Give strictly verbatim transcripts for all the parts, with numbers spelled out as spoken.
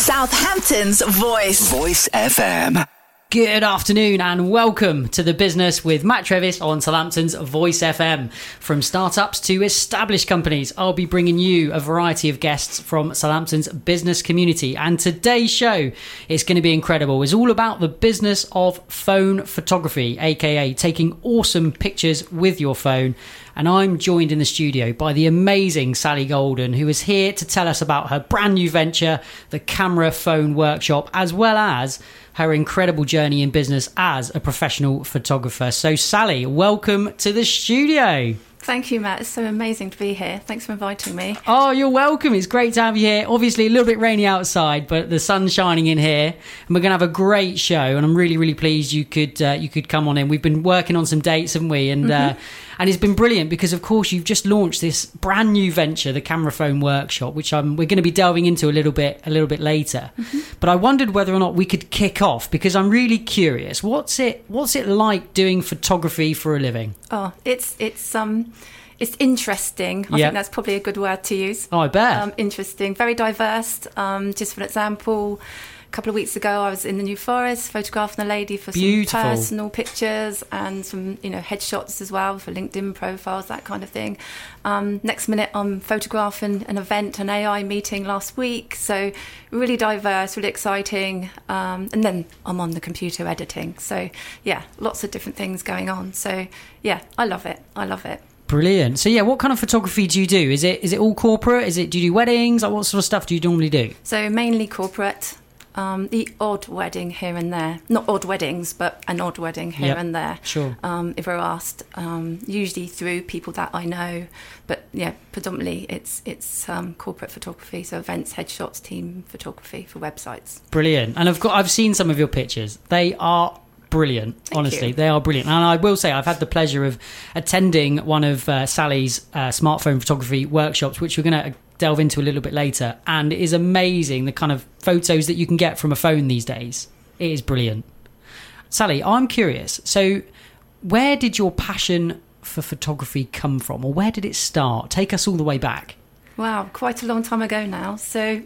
Southampton's Voice. Voice F M. Good afternoon and welcome to The Business with Matt Trevis on Southampton's Voice F M. From startups to established companies, I'll be bringing you a variety of guests from Southampton's business community. And today's show is going to be incredible. It's all about the business of phone photography, aka taking awesome pictures with your phone. And I'm joined in the studio by the amazing Sally Golden, who is here to tell us about her brand new venture, the Camera Phone Workshop, as well as her incredible journey in business as a professional photographer. So Sally, welcome to the studio. Thank you, Matt. It's so amazing to be here. Thanks for inviting me. Oh, you're welcome. It's great to have you here. Obviously, a little bit rainy outside, but the sun's shining in here, and we're going to have a great show. And I'm really, really pleased you could uh, you could come on in. We've been working on some dates, haven't we? And mm-hmm. uh, and it's been brilliant because, of course, you've just launched this brand new venture, the Camera Phone Workshop, which um, we're going to be delving into a little bit a little bit later. Mm-hmm. But I wondered whether or not we could kick off because I'm really curious. What's it What's it like doing photography for a living? Oh, it's it's um. It's interesting. I yeah. think that's probably a good word to use. Oh, I bet. Um, interesting. Very diverse. Um, just for an example, a couple of weeks ago, I was in the New Forest photographing a lady for Beautiful. some personal pictures and some, you know, headshots as well for LinkedIn profiles, that kind of thing. Um, next minute, I'm photographing an event, an A I meeting last week. So really diverse, really exciting. Um, and then I'm on the computer editing. So, yeah, lots of different things going on. So, yeah, I love it. I love it. Brilliant. So yeah, what kind of photography do you do? Is it is it all corporate? Is it do you do weddings? Like what sort of stuff do you normally do? So mainly corporate. Um, the odd wedding here and there. Not odd weddings, but an odd wedding here yep. and there. Sure. Um, if we're asked, um, usually through people that I know. But yeah, predominantly it's it's um, corporate photography, so events, headshots, team photography for websites. Brilliant. And I've got I've seen some of your pictures. They are brilliant. Thank honestly you. They are brilliant, and I will say I've had the pleasure of attending one of uh, Sally's uh, smartphone photography workshops, which we're going to delve into a little bit later, and it is amazing the kind of photos that you can get from a phone these days. It is brilliant. Sally, I'm curious, so where did your passion for photography come from, or where did it start? Take us all the way back. Wow, quite a long time ago now. So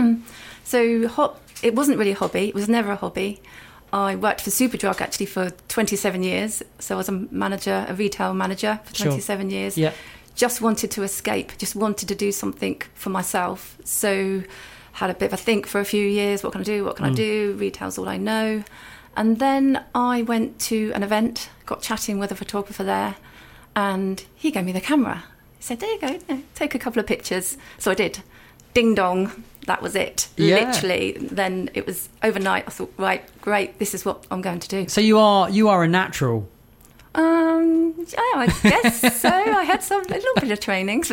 so ho- it wasn't really a hobby. It was never a hobby. I worked for Superdrug actually for twenty-seven years. So I was a manager, a retail manager for twenty-seven sure. years. Yeah. Just wanted to escape, just wanted to do something for myself. So had a bit of a think for a few years. What can I do? What can mm. I do? Retail's all I know. And then I went to an event, got chatting with a photographer there, and he gave me the camera. He said, there you go, you know, take a couple of pictures. So I did. Ding dong. That was it. Yeah. Literally. Then it was overnight. I thought, right, great, this is what I'm going to do. So you are you are a natural. Um, yeah, I guess so. I had some a little bit of training.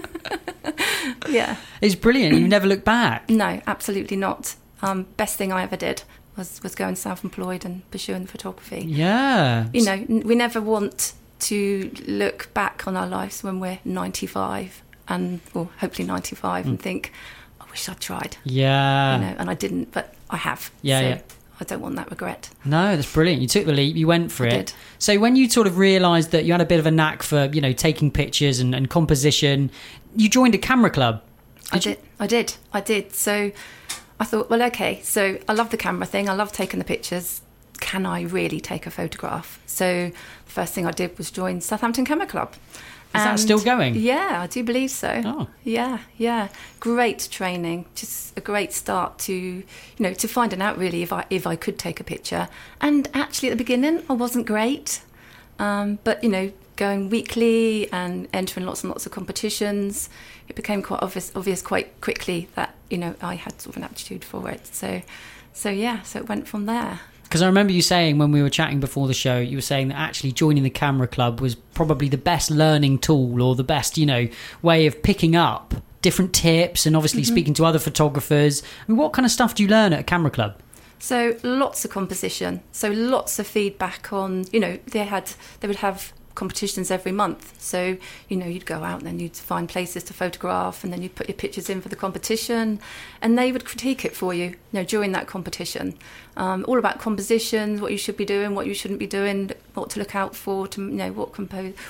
Yeah. It's brilliant. You never look back. No, absolutely not. Um, best thing I ever did was, was going self-employed and pursuing photography. Yeah. You know, we never want to look back on our lives when we're ninety-five and, or hopefully ninety-five, mm. and think, I wish I'd tried. Yeah. You know, and I didn't, but I have. Yeah, so yeah. I don't want that regret. No, that's brilliant. You took the leap, you went for I it. Did. So when you sort of realised that you had a bit of a knack for, you know, taking pictures and, and composition, you joined a camera club. Did I did. You? I did. I did. So I thought, well, okay, so I love the camera thing. I love taking the pictures. Can I really take a photograph? So the first thing I did was join Southampton Camera Club. Is that still going? Yeah, I do believe so. Oh. Yeah, yeah. Great training. Just a great start to, you know, to finding out really if I if I could take a picture. And actually at the beginning I wasn't great. Um, but, you know, going weekly and entering lots and lots of competitions, it became quite obvious obvious quite quickly that, you know, I had sort of an aptitude for it. So so yeah, so it went from there. Because I remember you saying when we were chatting before the show, you were saying that actually joining the camera club was probably the best learning tool or the best, you know, way of picking up different tips and obviously mm-hmm. speaking to other photographers. I mean, what kind of stuff do you learn at a camera club? So lots of composition. So lots of feedback on, you know, they had, they would have competitions every month. So, you know, you'd go out and then you'd find places to photograph and then you'd put your pictures in for the competition and they would critique it for you, you know, during that competition. Um, all about composition, what you should be doing, what you shouldn't be doing, what to look out for, to, you know, what compose, what,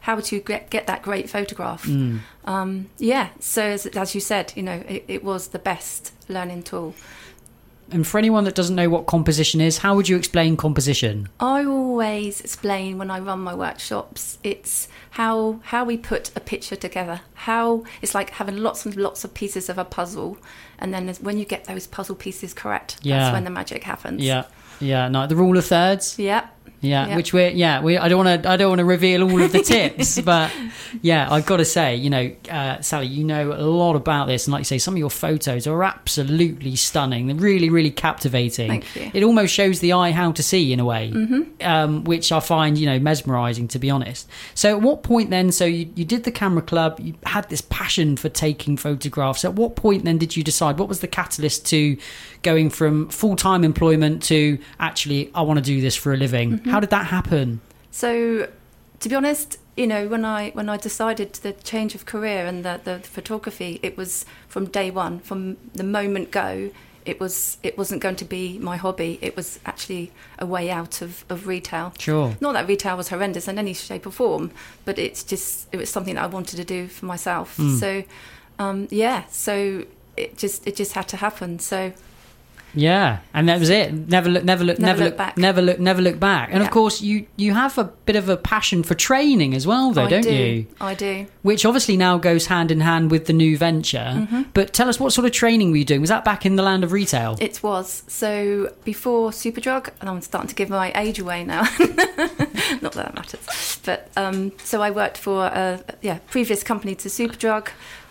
how to get, get that great photograph. Mm. Um, yeah, so as, as you said, you know, it, it was the best learning tool. And for anyone that doesn't know what composition is, how would you explain composition? I always explain when I run my workshops, it's how how we put a picture together. How it's like having lots and lots of pieces of a puzzle, and then when you get those puzzle pieces correct, Yeah. that's when the magic happens. Yeah, yeah. No, the rule of thirds. Yeah. Yeah, Yeah. which we're yeah we I don't want to I don't want to reveal all of the tips, but yeah, I've got to say, you know, uh, Sally, you know a lot about this, and like you say, some of your photos are absolutely stunning. They're really, really captivating. Thank you. It almost shows the eye how to see in a way, Mm-hmm. um, which I find, you know, mesmerising, to be honest. So at what point then? So you you did the camera club, you had this passion for taking photographs. At what point then did you decide? What was the catalyst to going from full time employment to actually I want to do this for a living? Mm-hmm. How did that happen? So, to be honest, you know, when I when I decided the change of career and the, the photography, it was from day one, from the moment go. It was it wasn't going to be my hobby. It was actually a way out of, of retail. Sure. Not that retail was horrendous in any shape or form, but it's just it was something that I wanted to do for myself. Mm. So, um, yeah. So it just it just had to happen. So. Yeah, and that was it. Never look, never look, Never never, look look, back. never look, never look back. And of Yeah. course, you you have a bit of a passion for training as well, though, I don't do. you? I do. Which obviously now goes hand in hand with the new venture. Mm-hmm. But tell us, what sort of training were you doing? Was that back in the land of retail? It was. So before Superdrug, and I'm starting to give my age away now. Not that that matters. But um, so I worked for a yeah previous company to Superdrug.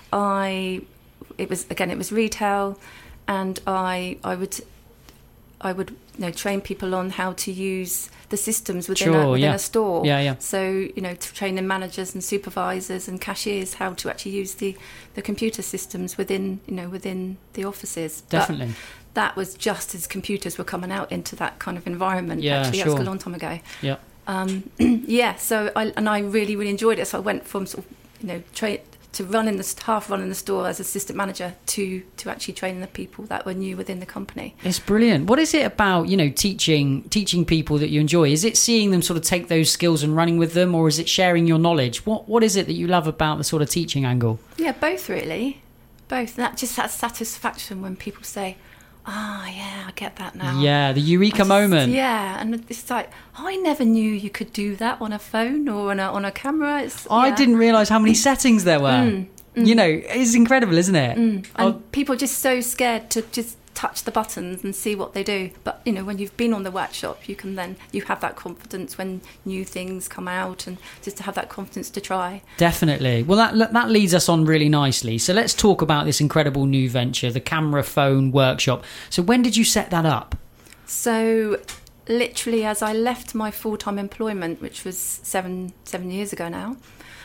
I it was again it was retail, and I I would I would you know train people on how to use the systems within, Sure, a, within yeah. a store. Yeah, yeah. So you know to training managers and supervisors and cashiers how to actually use the, the computer systems within you know within the offices. But Definitely. that was just as computers were coming out into that kind of environment. Yeah, actually, sure. that was a long time ago. Yeah. Um, yeah, so I and I really really enjoyed it. So I went from sort of you know tra- to running the half running the store as assistant manager to to actually training the people that were new within the company. It's brilliant. What is it about, you know, teaching teaching people that you enjoy? Is it seeing them sort of take those skills and running with them, or is it sharing your knowledge? What What is it that you love about the sort of teaching angle? Yeah, both really, both. That just that satisfaction when people say, "Ah, oh, yeah, I get that now." Yeah, the eureka I just- moment. Yeah, and it's like I never knew you could do that on a phone or on a on a camera. It's, I yeah. didn't realise how many settings there were. Mm, mm. You know, it's incredible, isn't it? Mm. And Oh, people are just so scared to just touch the buttons and see what they do. But you know, when you've been on the workshop, you can then you have that confidence when new things come out, and just to have that confidence to try. definitely. Well, that that leads us on really nicely. So let's talk about this incredible new venture, the Camera Phone Workshop. So when did you set that up? So, literally, as I left my full-time employment, which was seven seven years ago now,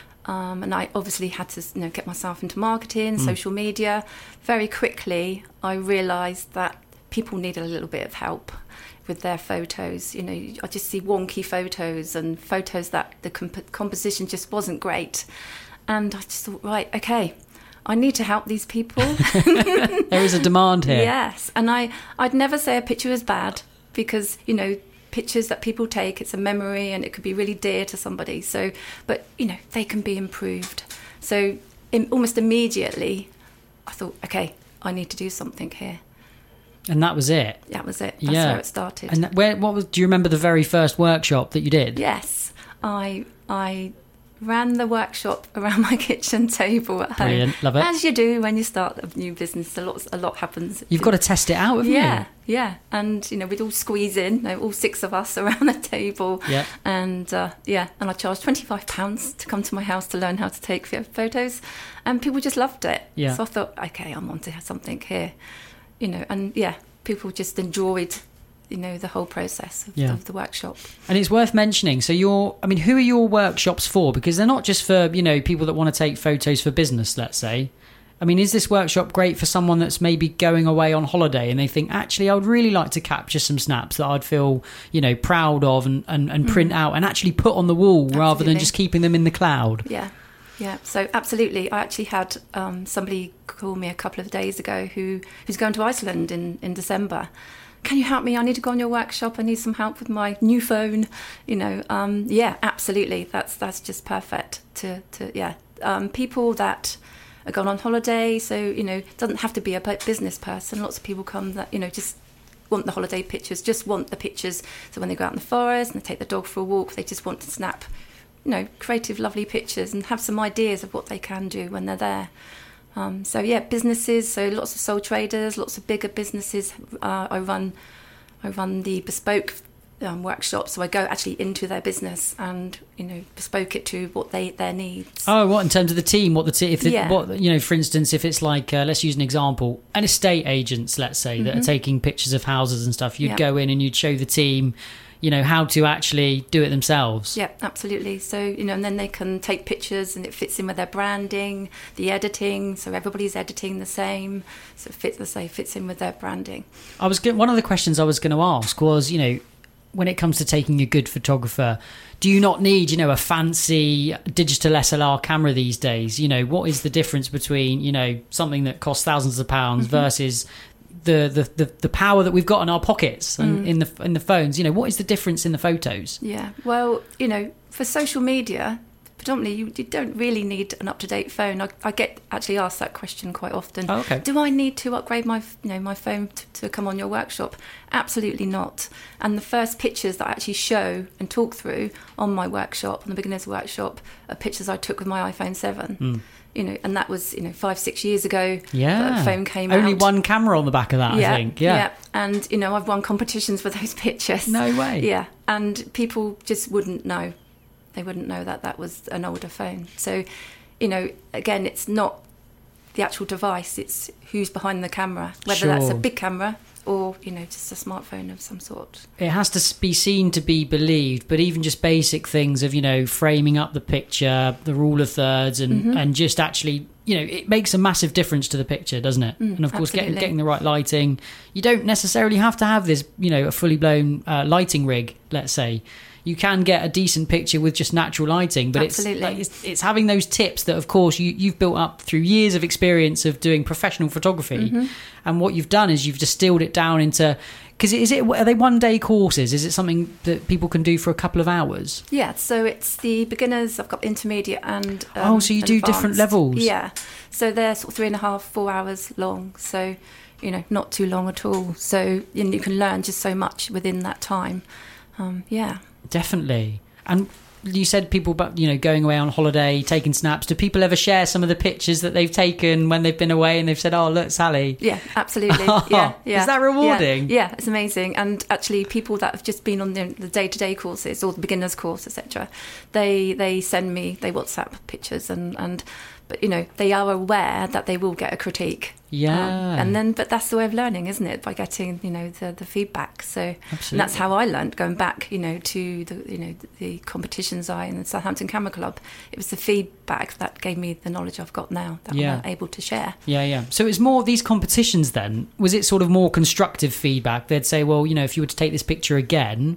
um, and I obviously had to you know get myself into marketing, Mm. social media. Very quickly, I realised that people needed a little bit of help with their photos. You know, I just see wonky photos and photos that the comp- composition just wasn't great, and I just thought, right, okay, I need to help these people. There is a demand here. Yes, and I, I'd never say a picture is bad because, you know, pictures that people take, it's a memory and it could be really dear to somebody. So, but, you know, they can be improved. So in, almost immediately, I thought, okay, I need to do something here. And that was it. That was it. That's Yeah. where it started. And where? What was? Do you remember the very first workshop that you did? Yes, I I ran the workshop around my kitchen table at home. Brilliant. Love it. As you do when you start a new business, a lot a lot happens. You've got to test it out, haven't Yeah, yeah, and you know we'd all squeeze in, you know, all six of us around the table. Yeah. And uh, yeah, and I charged twenty-five pounds to come to my house to learn how to take photos, and people just loved it. Yeah. So I thought, okay, I'm on to something here, you know, and yeah, people just enjoyed, you know, the whole process of, Yeah. of the workshop. And it's worth mentioning. So you're, I mean, who are your workshops for? Because they're not just for, you know, people that want to take photos for business, let's say. I mean, is this workshop great for someone that's maybe going away on holiday and they think, actually, I would really like to capture some snaps that I'd feel, you know, proud of and, and, and print out and actually put on the wall rather than Absolutely. just keeping them in the cloud? Yeah. Yeah, so absolutely. I actually had um, somebody call me a couple of days ago who who's going to Iceland in, in December. Can you help me? I need to go on your workshop. I need some help with my new phone. You know, um, yeah, absolutely. That's that's just perfect. To to yeah, um, people that are gone on holiday. So you know, it doesn't have to be a business person. Lots of people come that you know just want the holiday pictures, just want the pictures. So when they go out in the forest and they take the dog for a walk, they just want to snap, you know, creative, lovely pictures and have some ideas of what they can do when they're there. Um, so yeah, businesses. So lots of sole traders, lots of bigger businesses. Uh, I run, I run the bespoke um, workshop. So I go actually into their business and you know bespoke it to what they their needs. Oh, what in terms of the team? What the te- if the, Yeah. what you know, for instance, if it's like uh, let's use an example, an estate agents, let's say that are taking pictures of houses and stuff. You'd Yeah. go in and you'd show the team, you know, how to actually do it themselves. Yeah, absolutely. So, you know, and then they can take pictures and it fits in with their branding, the editing. So everybody's editing the same. So it fits, let's say, fits in with their branding. I was go- one of the questions I was going to ask was, you know, when it comes to taking a good photographer, do you not need, you know, a fancy digital S L R camera these days? You know, what is the difference between, you know, something that costs thousands of pounds Mm-hmm. versus the, the, the, the power that we've got in our pockets and Mm. in the in the phones? You know, what is the difference in the photos? Yeah, well, you know, for social media, predominantly, you, you don't really need an up-to-date phone. I, I get actually asked that question quite often. Oh, okay. Do I need to upgrade my, you know, my phone to, to come on your workshop? Absolutely not. And the first pictures that I actually show and talk through on my workshop, on the beginner's workshop, are pictures I took with my iPhone seven. Mm. You know, and that was you know five, six years ago. Yeah, that phone came only out. one camera on the back of that, I think. Yeah. And you know, I've won competitions for those pictures. No way. Yeah, and people just wouldn't know. They wouldn't know that that was an older phone. So, you know, again, it's not the actual device; it's who's behind the camera. Whether that's a Sure. big camera or you know just a smartphone of some sort. It has to be seen to be believed, but even just basic things of, you know, framing up the picture, the rule of thirds, and, Mm-hmm. and just actually, you know, it makes a massive difference to the picture, doesn't it? Mm, and of course, getting, absolutely. getting the right lighting. You don't necessarily have to have this, you know, a fully blown uh, lighting rig, let's say. You can get a decent picture with just natural lighting, but it's, Absolutely. like, it's it's having those tips that, of course, you, you've built up through years of experience of doing professional photography. Mm-hmm. And what you've done is you've distilled it down into... Because is it are they one day courses? Is it something that people can do for a couple of hours? Yeah, so it's the beginners. I've got intermediate and um, Oh, so you and do different advanced. levels? Yeah, so they're sort of three and a half, four hours long. So you know, not too long at all. So you, know, you can learn just so much within that time. Um, yeah. Definitely. And you said people, but you know, going away on holiday, taking snaps. Do people ever share some of the pictures that they've taken when they've been away and they've said, "Oh, look, Sally"? Yeah, absolutely. Yeah, yeah. Is that rewarding? Yeah, yeah, it's amazing. And actually, people that have just been on the, the day-to-day courses or the beginners course, et cetera, they they send me, they WhatsApp pictures, and and but you know they are aware that they will get a critique. Yeah. Um, and then, but that's the way of learning, isn't it? By getting, you know, the, the feedback. So and Absolutely. that's how I learned, going back, you know, to the, you know, the competitions I in the Southampton Camera Club. It was the feedback that gave me the knowledge I've got now that Yeah. I'm able to share. Yeah, yeah. So it's more these competitions then. Was it sort of more constructive feedback? They'd say, well, you know, if you were to take this picture again,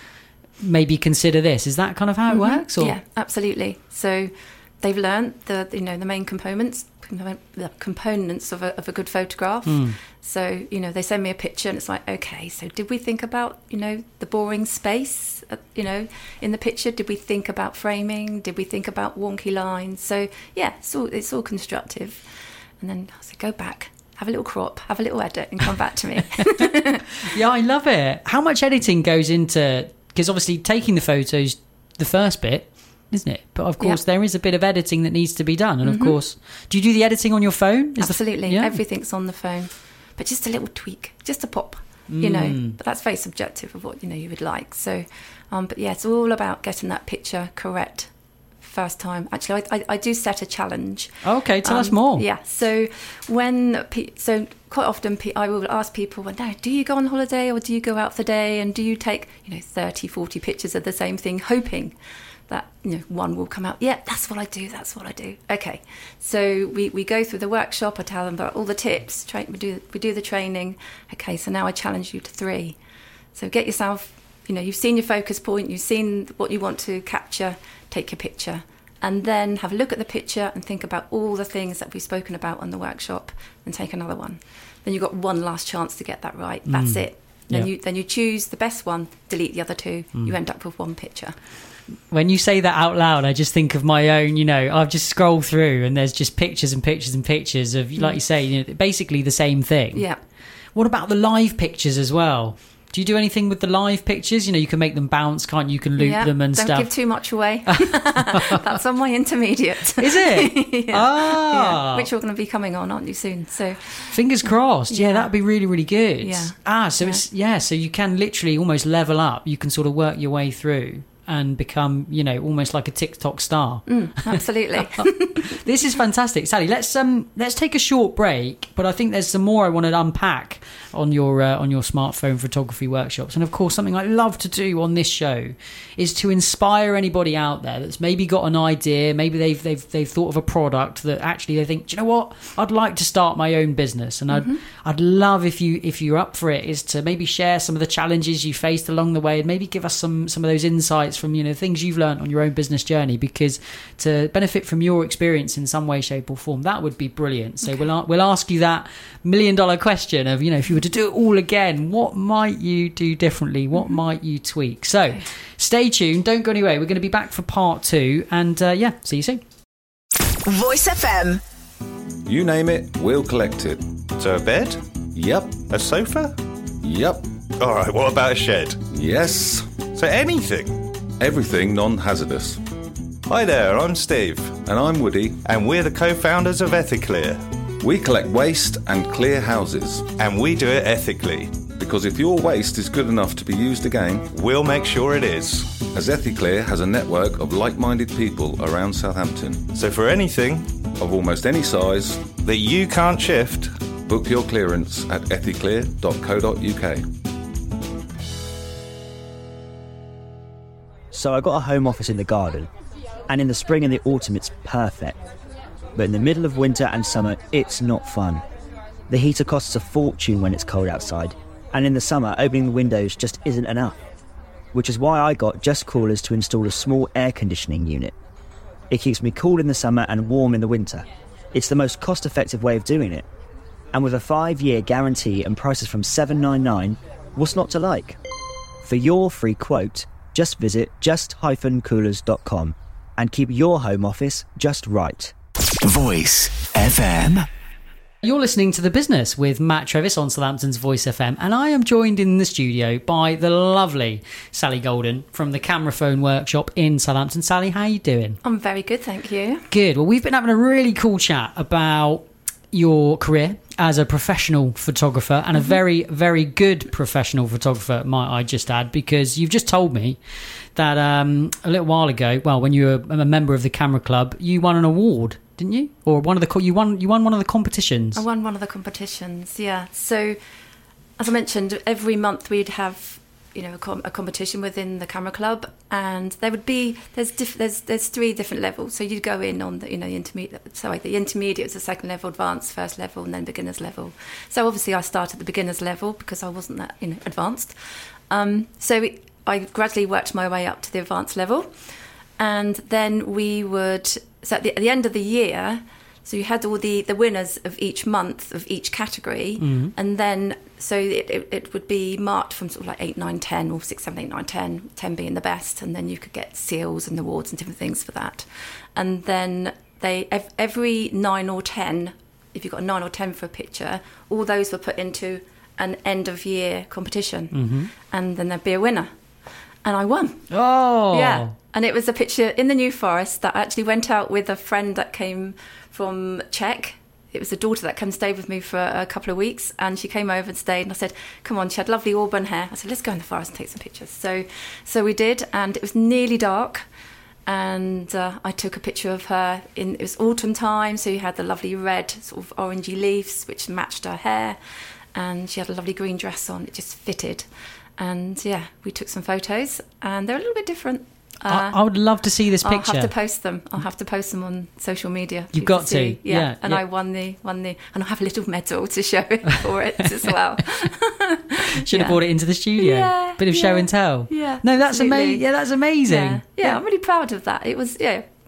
maybe consider this. Is that kind of how it works? Or? Yeah, absolutely. So they've learned the, you know, the main components, the components of a, of a good photograph. Mm. So, you know, they send me a picture and it's like, okay, so did we think about, you know, the boring space, uh, you know, in the picture? Did we think about framing? Did we think about wonky lines? So, yeah, it's all, it's all constructive. And then I say, go back, have a little crop, have a little edit and come back to me. Yeah, I love it. How much editing goes into... Because obviously taking the photos, the first bit, isn't it? But of course, Yeah. there is a bit of editing that needs to be done. And Mhm. of course, do you do the editing on your phone? Is the- Absolutely. yeah? Everything's on the phone. But just a little tweak, just a pop, you know. Mm. But that's very subjective of what, you know, you would like. So, um, but yeah, it's all about getting that picture correct first time. Actually, I, I, I do set a challenge. Okay, tell us Um, more. Yeah. So when, pe- so quite often pe- I will ask people, well, now, do you go on holiday or do you go out for the day? And do you take, you know, thirty, forty pictures of the same thing, hoping that, you know, one will come out. Yeah, that's what I do. That's what I do. Okay. So we, we go through the workshop. I tell them about all the tips. Train, we do we do the training. Okay. So now I challenge you to three. So get yourself, you know, you've seen your focus point. You've seen what you want to capture. Take your picture. and then have a look at the picture and think about all the things that we've spoken about on the workshop, and take another one. Then you've got one last chance to get that right. That's Mm. it. Then Yeah. you then you choose the best one, delete the other two. Mm. You end up with one picture. When you say that out loud, I just think of my own, you know, I've just scrolled through and there's just pictures and pictures and pictures of, like you say, you know, basically the same thing. Yeah. What about the live pictures as well? Do you do anything with the live pictures? You know, you can make them bounce, can't you? You can loop yeah. them and Don't stuff. give too much away. That's on my intermediate. Is it? yeah. Ah. Yeah. Which you're going to be coming on, aren't you, soon? So Fingers crossed. Yeah, Yeah. that'd be really, really good. Yeah. Ah, so Yeah. it's, yeah, so you can literally almost level up. You can sort of work your way through and become, you know, almost like a TikTok star. mm, absolutely. This is fantastic, Sally. Let's um let's take a short break, but I think there's some more I want to unpack on your uh, on your smartphone photography workshops. And of course, something I love to do on this show is to inspire anybody out there that's maybe got an idea, maybe they've they've they've thought of a product that actually they think, do you know what, I'd like to start my own business, and I'd Mm-hmm. I'd love if you if you're up for it, is to maybe share some of the challenges you faced along the way, and maybe give us some some of those insights from, you know, things you've learned on your own business journey, because to benefit from your experience in some way, shape or form, that would be brilliant. So Okay. we'll we'll ask you that million dollar question of, you know, if you were to do it all again, what might you do differently? What Mm-hmm. might you tweak? So stay tuned, don't go anywhere. We're going to be back for part two, and uh, yeah, see you soon. Voice F M. You name it, we'll collect it. So a bed? Yep, A sofa? yep, All right, what about a shed? yes. So anything. Everything non-hazardous. Hi there, I'm Steve, And I'm Woody. and we're the co-founders of Ethiclear, We collect waste and clear houses. and we do it ethically. Because if your waste is good enough to be used again, We'll make sure it is. as Ethiclear has a network of like-minded people around Southampton, So for anything of almost any size, that you can't shift, book your clearance at ethiclear dot co dot uk. So I got a home office in the garden, and in the spring and the autumn it's perfect. But in the middle of winter and summer, it's not fun. The heater costs a fortune when it's cold outside, and in the summer, opening the windows just isn't enough. Which is why I got Just Coolers to install a small air conditioning unit. It keeps me cool in the summer and warm in the winter. It's the most cost-effective way of doing it. And with a five-year guarantee and prices from seven pounds ninety-nine, what's not to like? For your free quote, just visit just dash coolers dot com and keep your home office just right. Voice F M. You're listening to The Business with Matt Trevis on Southampton's Voice F M, and I am joined in the studio by the lovely Sally Golden from the Camera Phone Workshop in Southampton. Sally, how are you doing? I'm very good, thank you. Good. Well, we've been having a really cool chat about your career as a professional photographer, and a very, very good professional photographer, might I just add, because you've just told me that um, a little while ago, well, when you were a member of the Camera Club, you won an award, didn't you? Or one of the co- you won you won one of the competitions. I won one of the competitions, yeah. So, as I mentioned, every month we'd have, you know, a, com- a competition within the Camera Club, and there would be there's diff- there's there's three different levels. So you'd go in on the you know the intermediate. Sorry, the intermediate was the second level, advanced first level, and then beginners level. So obviously I started at the beginners level because I wasn't that you know advanced. Um, so it, I gradually worked my way up to the advanced level, and then we would. So at the, at the end of the year, so you had all the, the winners of each month of each category, Mm-hmm. and then so it, it, it would be marked from sort of like eight, nine, ten, or six, seven, eight, nine, ten, ten being the best, and then you could get seals and awards and different things for that. And then they ev- every nine or ten, if you got a nine or ten for a picture, all those were put into an end of year competition, Mm-hmm. and then there'd be a winner, and I won. Oh, Yeah, and it was a picture in the New Forest that I actually went out with a friend that came from Czech. It was a daughter that came and stayed with me for a couple of weeks, and she came over and stayed, and I said, come on, she had lovely auburn hair. I said, let's go in the forest and take some pictures. So so we did, and it was nearly dark, and uh, I took a picture of her. In it was autumn time, so you had the lovely red sort of orangey leaves, which matched her hair, and she had a lovely green dress on. It just fitted. And yeah, we took some photos, and they're a little bit different. I, I would love to see this I'll picture. have to post them. I'll have to post them on social media. for You've you got to, see. Yeah. yeah, And yeah. I won the won the, and I'll have a little medal to show for it as well. Should have Yeah. brought it into the studio. Yeah, Bit of show yeah, and tell. yeah, No, that's absolutely. amazing. Yeah, that's amazing. Yeah, yeah, I'm really proud of that. It was yeah,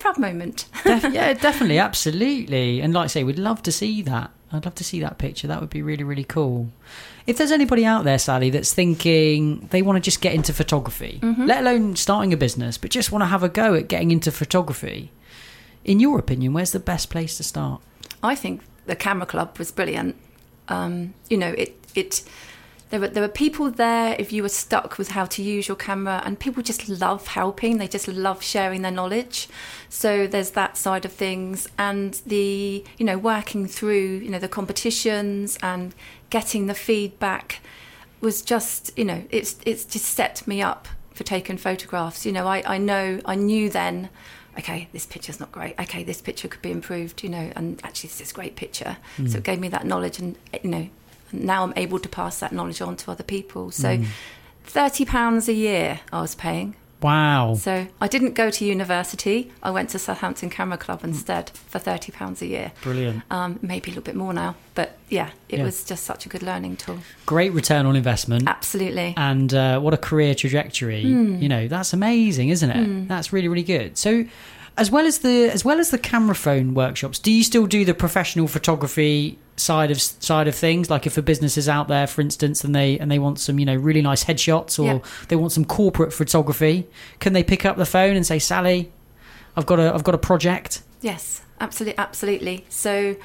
proud moment. Def- yeah, definitely, absolutely. And like I say, we'd love to see that. I'd love to see that picture. That would be really, really cool. If there's anybody out there, Sally, that's thinking they want to just get into photography, mm-hmm. let alone starting a business, but just want to have a go at getting into photography, in your opinion, where's the best place to start? I think the Camera Club was brilliant. Um, you know, it it there were there were people there if you were stuck with how to use your camera, and people just love helping. They just love sharing their knowledge. So there's that side of things, and the you know working through you know the competitions and getting the feedback was just you know it's it's just set me up for taking photographs. You know, I I know I knew then. Okay, this picture's not great. Okay, this picture could be improved, you know, and actually this is a great picture. Mm. So it gave me that knowledge, and, you know, now I'm able to pass that knowledge on to other people. So mm. thirty pounds a year I was paying. Wow. So I didn't go to university. I went to Southampton Camera Club instead for thirty pounds a year. Brilliant. Um, maybe a little bit more now. But yeah, it yeah. was just such a good learning tool. Great return on investment. Absolutely. And uh, what a career trajectory. Mm. You know, that's amazing, isn't it? Mm. That's really, really good. So as well as the as well as the camera phone workshops, do you still do the professional photography side of side of things? Like if a business is out there, for instance, and they and they want some, you know, really nice headshots, or yep. they want some corporate photography, can they pick up the phone and say, Sally, I've got a I've got a project? Yes, absolutely, absolutely. So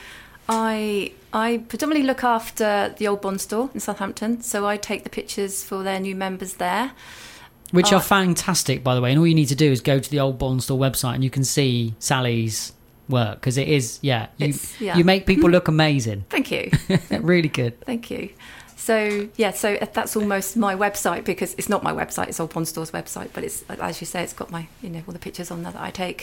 I I predominantly look after the Old Bond Store in Southampton, so I take the pictures for their new members there. Which oh. are fantastic, by the way. And all you need to do is go to the Old Bond Store website and you can see Sally's work, because it is, yeah, you, yeah. you make people look amazing. Thank you. Really good. Thank you. So, yeah, so that's almost my website, because it's not my website, it's Old Bond Store's website, but it's, as you say, it's got my, you know, all the pictures on there that I take.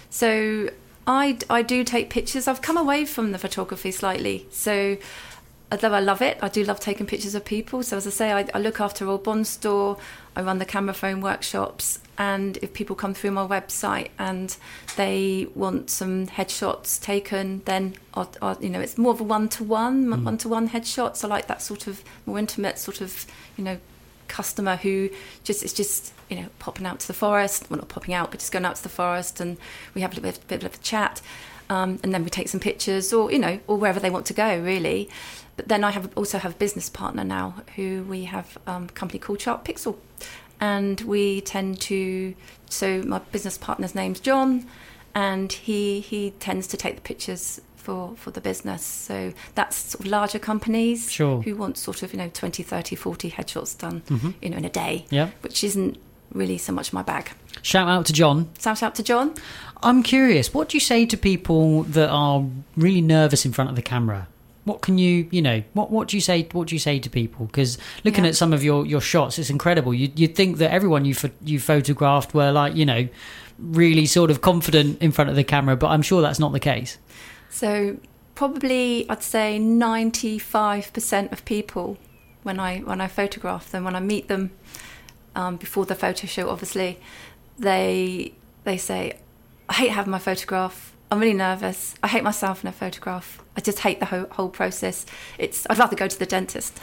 So I, I do take pictures. I've come away from the photography slightly. So although I love it, I do love taking pictures of people. So as I say, I, I look after Old Bond Store, I run the camera phone workshops, and if people come through my website and they want some headshots taken, then I'll, I'll, you know, it's more of a one-to-one, mm. one-to-one headshots. I like that sort of more intimate sort of, you know, customer who just is just, you know, popping out to the forest, well, not popping out, but just going out to the forest, and we have a little bit, bit of a chat, um, and then we take some pictures, or, you know, or wherever they want to go, really. But then I have also have a business partner now who we have um, a company called Sharp Pixel. And we tend to, so my business partner's name's John, and he he tends to take the pictures for, for the business. So that's sort of larger companies sure. who want sort of, you know, twenty, thirty, forty headshots done, mm-hmm. you know, in a day, yeah. which isn't really so much my bag. Shout out to John. Shout out to John. I'm curious, what do you say to people that are really nervous in front of the camera? What can you, you know, what, what do you say? What do you say to people? Because looking yeah. at some of your, your shots, it's incredible. You, you'd think that everyone you you photographed were like, you know, really sort of confident in front of the camera, but I'm sure that's not the case. So probably I'd say ninety-five percent of people when I when I photograph them, when I meet them um, before the photo shoot, obviously, they they say, I hate having my photograph. I'm really nervous. I hate myself in a photograph. I just hate the whole, whole process. It's. I'd rather go to the dentist.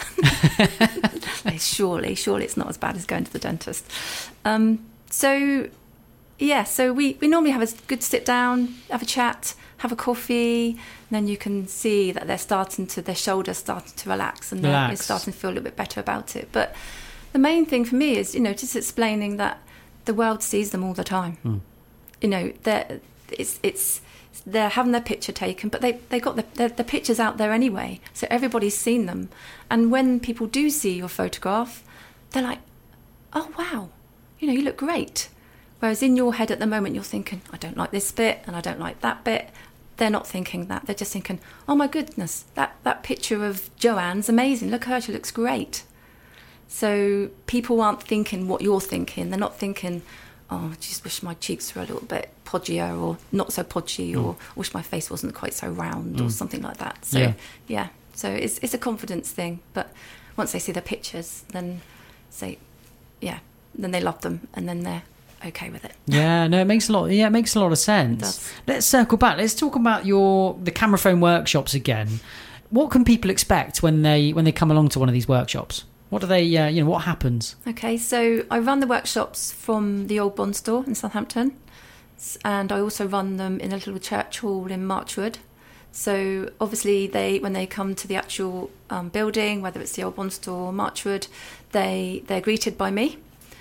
surely, surely it's not as bad as going to the dentist. Um, so, yeah, so we, we normally have a good sit down, have a chat, have a coffee, and then you can see that they're starting to, their shoulders starting to relax, and relax. They're starting to feel a little bit better about it. But the main thing for me is, you know, just explaining that the world sees them all the time. Mm. You know, they're, it's it's... they're having their picture taken, but they, they got the, the, the pictures out there anyway, so everybody's seen them. And when people do see your photograph, they're like, oh, wow, you know, you look great. Whereas in your head at the moment, you're thinking, I don't like this bit, and I don't like that bit. They're not thinking that. They're just thinking, oh, my goodness, that, that picture of Joanne's amazing. Look at her, she looks great. So people aren't thinking what you're thinking. They're not thinking, oh, I just wish my cheeks were a little bit podgier, or not so podgy, mm. or wish my face wasn't quite so round, mm. or something like that. So, yeah, yeah. so it's it's a confidence thing. But once they see the pictures, then say, yeah, then they love them, and then they're okay with it. Yeah, no, it makes a lot. Yeah, it makes a lot of sense. Let's circle back. Let's talk about your the camera phone workshops again. What can people expect when they when they come along to one of these workshops? What do they, uh, you know, what happens? Okay, so I run the workshops from the Old Bond Store in Southampton. and I also run them in a little church hall in Marchwood. So obviously, they when they come to the actual um, building, whether it's the Old Bond Store or Marchwood, they they're greeted by me,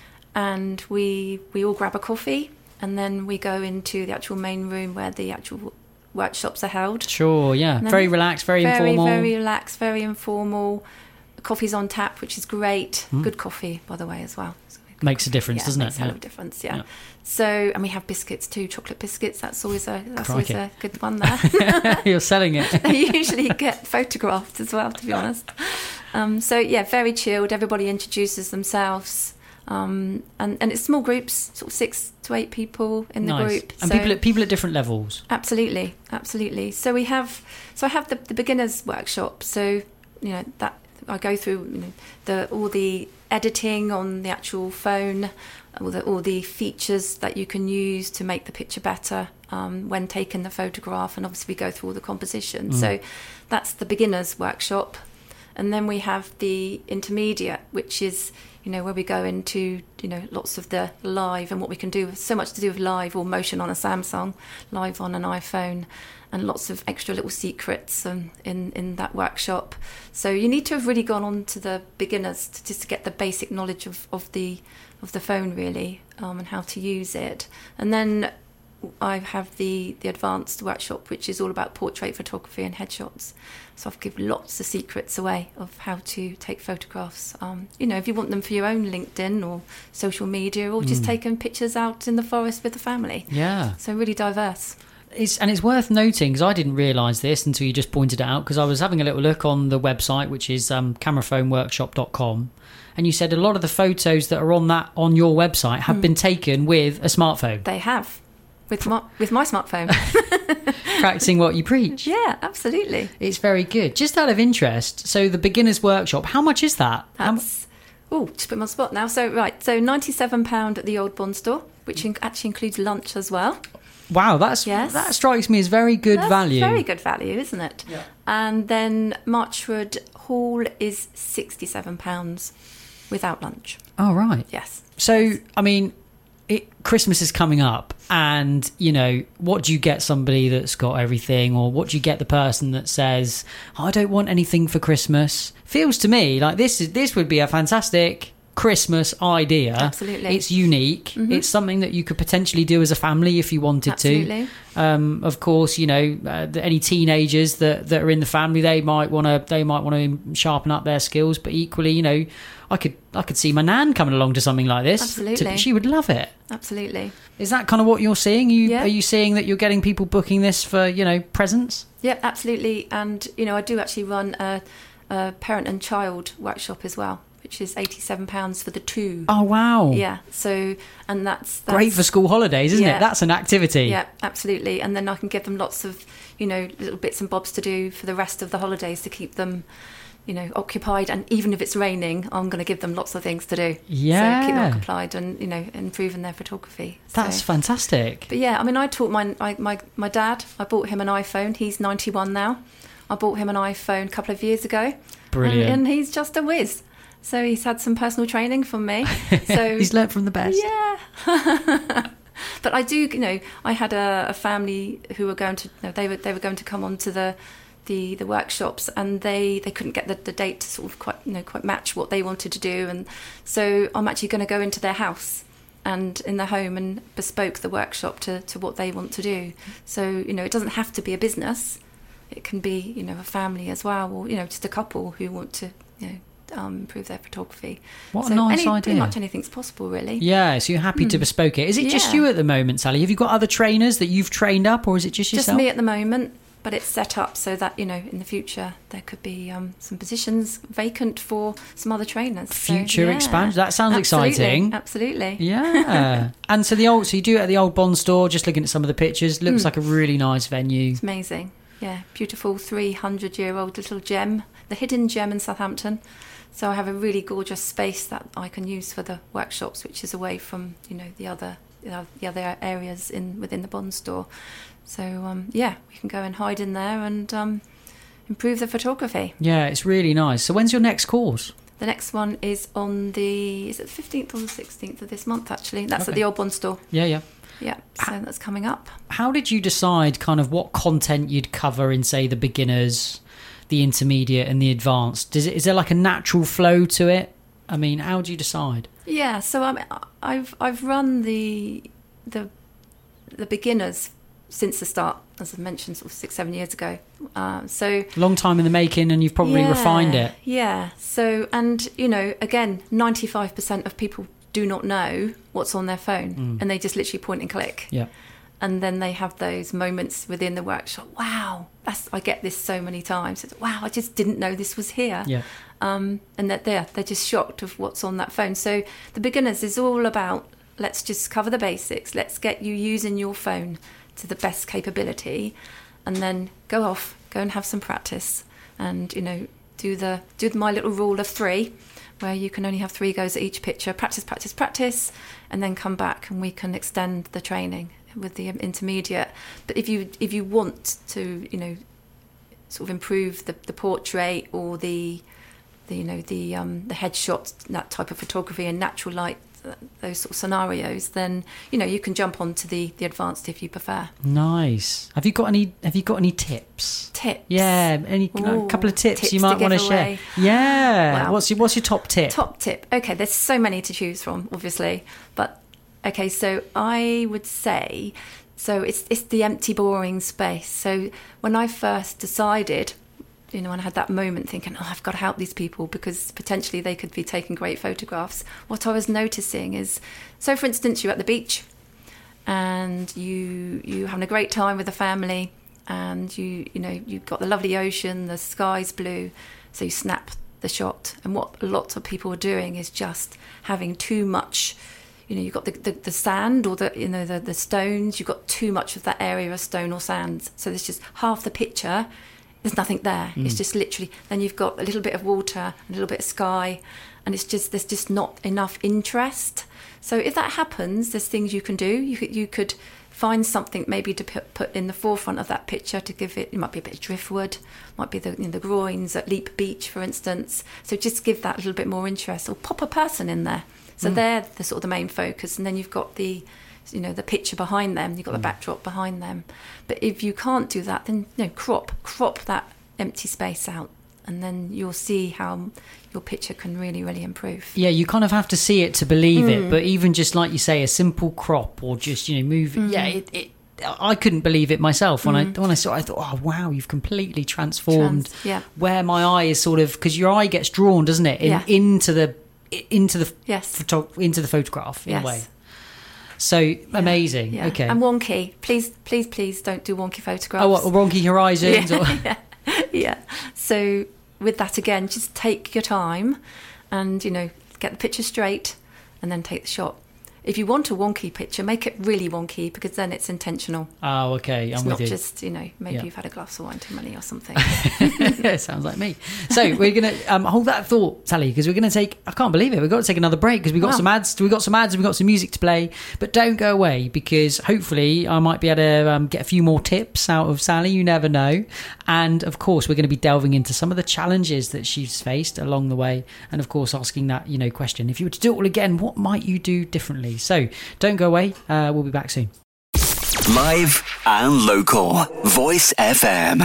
and we we all grab a coffee, and then we go into the actual main room where the actual workshops are held. Sure, yeah, very relaxed, very, very informal. Very very relaxed, very informal. Coffee's on tap, which is great. Mm. Good coffee, by the way, as well. So makes coffee. a difference, yeah, doesn't makes it? Makes a yeah. lot of difference, yeah. yeah. So, and we have biscuits too, chocolate biscuits. That's always a that's Crikey. always a good one there. You're selling it. They usually get photographed as well, to be honest. Um, so yeah, very chilled. Everybody introduces themselves, um, and and it's small groups, sort of six to eight people in the nice. group. And so, people at people at different levels. Absolutely, absolutely. So we have, so I have the, the beginners workshop. So you know that I go through you know, the all the editing on the actual phone. All the, all the features that you can use to make the picture better um, when taking the photograph, and obviously we go through all the composition. Mm. So that's the beginners workshop, and then we have the intermediate, which is you know where we go into you know lots of the live and what we can do. So much to do with live or motion on a Samsung, live on an iPhone, and lots of extra little secrets um, in in that workshop. So you need to have really gone on to the beginners to just to get the basic knowledge of, of the of the phone really um, and how to use it. And then I have the the advanced workshop, which is all about portrait photography and headshots. So I've given lots of secrets away of how to take photographs. Um, you know, if you want them for your own LinkedIn or social media, or just mm. taking pictures out in the forest with the family. Yeah. So really diverse. It's, and it's worth noting, because I didn't realise this until you just pointed it out, because I was having a little look on the website, which is um, camera phone workshop dot com, and you said a lot of the photos that are on that on your website have mm. been taken with a smartphone. They have, with my, with my smartphone. Practicing what you preach. Yeah, absolutely. It's very good. Just out of interest, so the beginner's workshop, how much is that? That's, oh, just put me on the spot now. So, right, so ninety-seven pounds at the Old Bond Store, which in, actually includes lunch as well. Wow, that's yes. that strikes me as very good that's value. Very good value, isn't it? Yeah. And then Marchwood Hall is sixty-seven pounds without lunch. Oh, right. Yes. So, yes. I mean, it, Christmas is coming up, and, you know, what do you get somebody that's got everything, or what do you get the person that says, oh, I don't want anything for Christmas? Feels to me like this is this would be a fantastic Christmas idea. Absolutely. It's unique. Mm-hmm. It's something that you could potentially do as a family if you wanted Absolutely. to. Um, of course, you know, uh, any teenagers that, that are in the family, they might want to they might want to sharpen up their skills. But equally, you know, I could I could see my nan coming along to something like this. Absolutely. To, she would love it. Absolutely. Is that kind of what you're seeing? You, yeah. Are you seeing that you're getting people booking this for, you know, presents? Yeah, absolutely. And, you know, I do actually run a, a parent and child workshop as well, which is eighty-seven pounds for the two. Oh, wow. Yeah. So, and that's... that's great for school holidays, isn't yeah. it? That's an activity. Yeah, absolutely. And then I can give them lots of, you know, little bits and bobs to do for the rest of the holidays to keep them, you know, occupied. And even if it's raining, I'm going to give them lots of things to do. Yeah. So keep them occupied and, you know, improving their photography. That's so. fantastic. But yeah, I mean, I taught my, my, my, my dad, I bought him an iPhone. He's ninety-one now. I bought him an iPhone a couple of years ago. Brilliant. And, and he's just a whiz. So he's had some personal training from me. So he's learnt from the best. Yeah. But I do, you know, I had a, a family who were going to, you know, they were they were going to come on to the the, the workshops, and they, they couldn't get the, the date to sort of quite, you know, quite match what they wanted to do. And so I'm actually going to go into their house and in their home and bespoke the workshop to, to what they want to do. So, you know, it doesn't have to be a business. It can be, you know, a family as well, or, you know, just a couple who want to, you know, Um, improve their photography. What so a nice any, idea. Pretty much anything's possible, really. Yeah, so you're happy mm. to bespoke it. Is it yeah. just you at the moment, Sally? Have you got other trainers that you've trained up, or is it just yourself? Just me at the moment, but it's set up so that, you know, in the future there could be um, some positions vacant for some other trainers. Future so, yeah. expansion. That sounds Absolutely. exciting. Absolutely. Yeah. And so the old, so you do it at the Old Bond Store. Just looking at some of the pictures, looks mm. like a really nice venue. It's amazing. Yeah, beautiful three hundred year old little gem, the hidden gem in Southampton. So I have a really gorgeous space that I can use for the workshops, which is away from, you know, the other you know, the other areas in within the Bond Store. So um, yeah, we can go and hide in there and um, improve the photography. Yeah, it's really nice. So when's your next course? The next one is on the, is it the fifteenth or the sixteenth of this month, actually? That's Okay. at the Old Bond store. Yeah, yeah. Yeah, so that's coming up. How did you decide kind of what content you'd cover in, say, the beginners, the intermediate and the advanced? Is, it, is there like a natural flow to it? I mean, how do you decide? Yeah, so um, I've I've run the the the beginners since the start, as I mentioned, sort of six, seven years ago. Uh, so Long time in the making, and you've probably yeah, refined it. Yeah. So, and you know, again, ninety-five percent of people do not know what's on their phone, Mm. and they just literally point and click. Yeah. And then they have those moments within the workshop. Wow, that's, I get this so many times. It's, wow, I just didn't know this was here. Yeah. Um, and that they're they're just shocked of what's on that phone. So the beginners is all about, let's just cover the basics. Let's get you using your phone to the best capability, and then go off, go and have some practice, and you know, do the do my little rule of three, where you can only have three goes at each picture. Practice, practice, practice, and then come back, and we can extend the training with the intermediate. But if you if you want to, you know, sort of improve the, the portrait or the, the you know the um, the headshot, that type of photography and natural light, those sort of scenarios, then you know you can jump onto the the advanced if you prefer. Nice. Have you got any? Have you got any tips? Tips. Yeah, any a Ooh, couple of tips, tips you might to want to give share. away. Yeah. Wow. What's your What's your top tip? Top tip. Okay, there's so many to choose from, obviously, but okay. So I would say, so it's it's the empty, boring space. So when I first decided, you know, when I had that moment thinking, oh, I've got to help these people because potentially they could be taking great photographs. What I was noticing is, so for instance, you're at the beach and you you having a great time with the family, and you you know you've got the lovely ocean, the sky's blue, so you snap the shot. And what lots of people are doing is just having too much. You know, you've got the, the, the sand or the you know the, the stones. You've got too much of that area of stone or sand. So there's just half the picture. There's nothing there. Mm. It's just literally. Then you've got a little bit of water, a little bit of sky, and it's just there's just not enough interest. So if that happens, there's things you can do. You could you could find something maybe to put, put in the forefront of that picture to give it. It might be a bit of driftwood, might be the you know, the groins at Leap Beach, for instance. So just give that a little bit more interest, or pop a person in there. So mm. they're the sort of the main focus, and then you've got the, you know, the picture behind them. You've got mm. the backdrop behind them. But if you can't do that, then you know, crop crop that empty space out, and then you'll see how your picture can really, really improve. Yeah, you kind of have to see it to believe mm. it. But even just like you say, a simple crop or just you know move. Mm. Yeah, it, it. I couldn't believe it myself when mm. I when I saw it. I thought, oh wow, you've completely transformed Trans, yeah. where my eye is sort of, because your eye gets drawn, doesn't it, in, yeah. into the into the yes. photo, into the photograph in yes. a way. So yeah. amazing. Yeah. Okay. And wonky. Please, please, please don't do wonky photographs. Oh, what, wonky horizons? Yeah. Or... yeah. yeah. So with that again, just take your time, and you know, get the picture straight, and then take the shot. If you want a wonky picture, make it really wonky, because then it's intentional. Oh, okay. I'm it's with not you. just, you know, maybe yeah. you've had a glass of wine too many or something. Sounds like me. So we're going to um, hold that thought, Sally, because we're going to take, I can't believe it, we've got to take another break because we've got wow. some ads, we've got some ads and we've got some music to play. But don't go away, because hopefully I might be able to um, get a few more tips out of Sally. You never know. And of course, we're going to be delving into some of the challenges that she's faced along the way. And of course, asking that, you know, question. If you were to do it all again, what might you do differently? So don't go away. Uh, we'll be back soon. Live and local. Voice F M.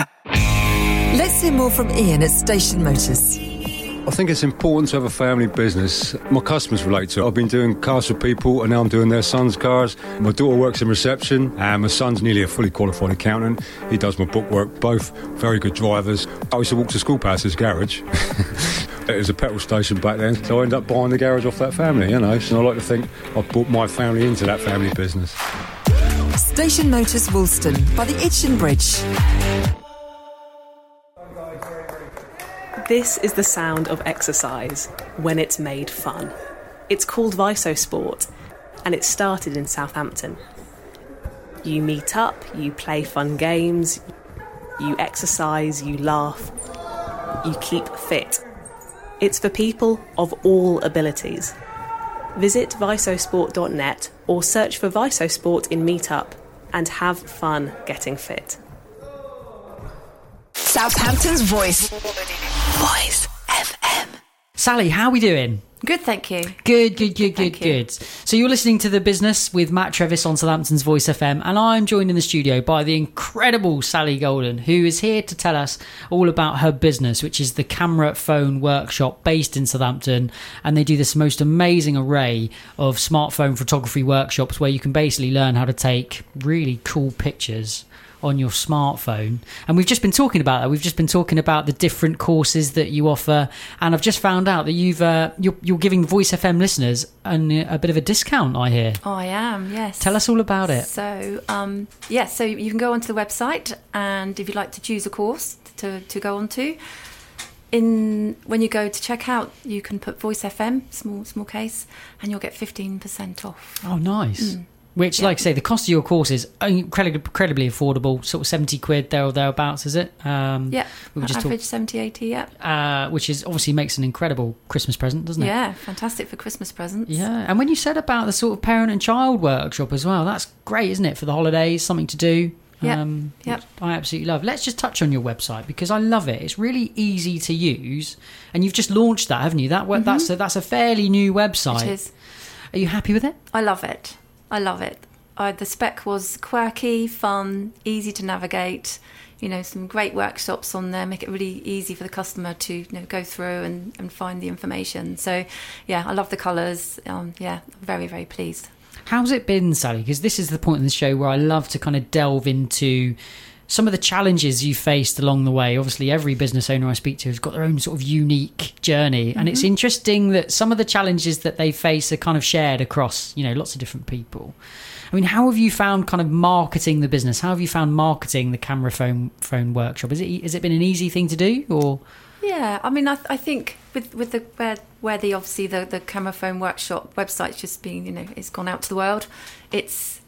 Let's hear more from Ian at Station Motors. I think it's important to have a family business. My customers relate to it. I've been doing cars for people, and now I'm doing their sons' cars. My daughter works in reception, and my son's nearly a fully qualified accountant. He does my bookwork. Both very good drivers. I used to walk to school past his garage. It was a petrol station back then, so I ended up buying the garage off that family, you know. So I like to think I've brought my family into that family business. Station Motors Woolston by the Itchen Bridge. This is the sound of exercise when it's made fun. It's called Visosport, and it started in Southampton. You meet up, you play fun games, you exercise, you laugh, you keep fit. It's for people of all abilities. Visit visosport dot net or search for Visosport in Meetup and have fun getting fit. Southampton's voice. Voice F M. Sally, how are we doing? Good, thank you. Good, good, good, good, Thank you. good. So you're listening to The Business with Matt Trevis on Southampton's Voice F M, and I'm joined in the studio by the incredible Sally Golden, who is here to tell us all about her business, which is the Camera Phone Workshop based in Southampton, and they do this most amazing array of smartphone photography workshops where you can basically learn how to take really cool pictures on your smartphone. And we've just been talking about that. We've just been talking about the different courses that you offer, and I've just found out that you've uh, you're, you're giving Voice F M listeners an, a bit of a discount, I hear. Oh, I am, yes. Tell us all about it. So, um, yeah, so you can go onto the website, and if you'd like to choose a course to, to go onto, in when you go to check out, you can put Voice F M, small small case, and you'll get fifteen percent off. Oh, nice. Mm. Which, Yeah. like I say, the cost of your course is incredibly, incredibly affordable, sort of seventy quid there or thereabouts, is it? Um, Yeah, we were just average talk- seventy, eighty, yeah. uh, which is obviously makes an incredible Christmas present, doesn't it? Yeah, fantastic for Christmas presents. Yeah, and when you said about the sort of parent and child workshop as well, that's great, isn't it, for the holidays, something to do. Yeah, Um, yeah. which I absolutely love. Let's just touch on your website because I love it. It's really easy to use, and you've just launched that, haven't you? That we- that's a, that's a fairly new website. It is. Are you happy with it? I love it. I love it. I, the spec was quirky, fun, easy to navigate. You know, some great workshops on there, make it really easy for the customer to, you know, go through and, and find the information. So, yeah, I love the colours. Um, yeah, I'm very, very pleased. How's it been, Sally? Because this is the point in the show where I love to kind of delve into some of the challenges you faced along the way. Obviously, every business owner I speak to has got their own sort of unique journey. And it's interesting that some of the challenges that they face are kind of shared across, you know, lots of different people. I mean, how have you found kind of marketing the business? How have you found marketing the Camera Phone Phone Workshop? Is it has it been an easy thing to do, or? Yeah, I mean, I, I think with with the where where the obviously the the Camera Phone Workshop website's just been, you know, it's gone out to the world. It's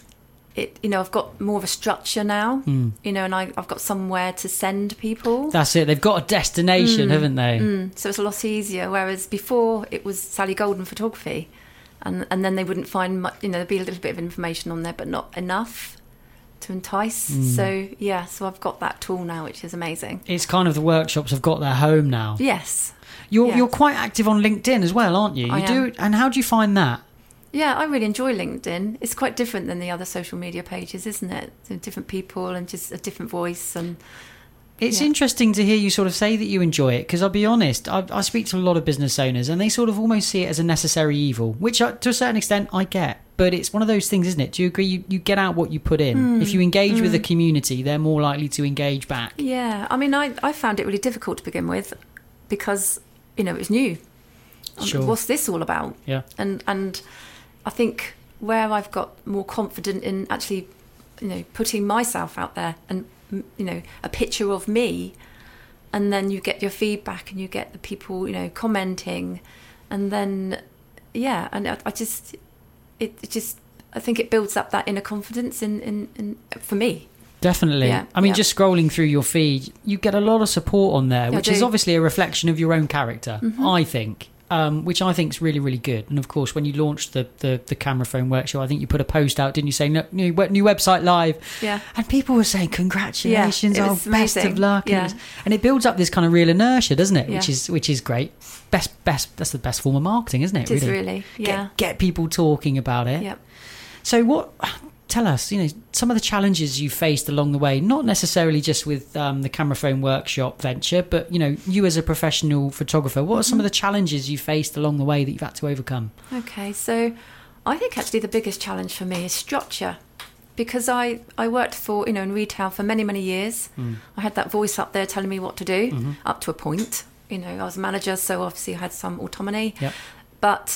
it you know I've got more of a structure now, Mm. you know, and I, I've got somewhere to send people. That's it. They've got a destination, Mm, haven't they? Mm, so it's a lot easier. Whereas before it was Sally Golden Photography, and and then they wouldn't find much. You know, there'd be a little bit of information on there, but not enough to entice. Mm. So yeah, so I've got that tool now, which is amazing. It's kind of the workshops have got their home now. Yes. You're Yeah. you're quite active on LinkedIn as well, aren't you? You I do. am. And how do you find that? Yeah, I really enjoy LinkedIn. It's quite different than the other social media pages, isn't it? So different people and just a different voice. And It's yeah. interesting to hear you sort of say that you enjoy it, because I'll be honest, I, I speak to a lot of business owners and they sort of almost see it as a necessary evil, which I, to a certain extent I get. But it's one of those things, isn't it? Do you agree? You, you get out what you put in. Mm, If you engage with the mm. community, they're more likely to engage back. Yeah, I mean, I, I found it really difficult to begin with because, you know, it was new. Um, Sure. What's this all about? Yeah. And and I think where I've got more confident in actually, you know, putting myself out there and, m- you know, a picture of me, and then you get your feedback and you get the people, you know, commenting, and then, yeah, and I, I just, it, it just, I think it builds up that inner confidence in, in, in for me. Definitely. Yeah, I mean, yeah. just scrolling through your feed, you get a lot of support on there, Yeah, I which is do. obviously a reflection of your own character, Mhm. I think, um, which I think is really, really good. And of course, when you launched the, the, the Camera Phone Workshop, I think you put a post out, didn't you, saying "No, new, we- new website live? Yeah. And people were saying, congratulations, Yeah, it oh, was best of amazing. luck. And, Yeah. it was- and it builds up this kind of real inertia, doesn't it? Which Yeah. is which is great. Best, best. That's the best form of marketing, isn't it? It is really, yeah. Get, get people talking about it. Yep. So what? Tell us, you know, some of the challenges you faced along the way, not necessarily just with um, the Camera Phone Workshop venture, but, you know, you as a professional photographer, what are some of the challenges you faced along the way that you've had to overcome? Okay, so I think actually the biggest challenge for me is structure, because I, I worked for, you know, in retail for many, many years. Mm. I had that voice up there telling me what to do, Mhm. up to a point. You know, I was a manager, so obviously I had some autonomy. Yep. But,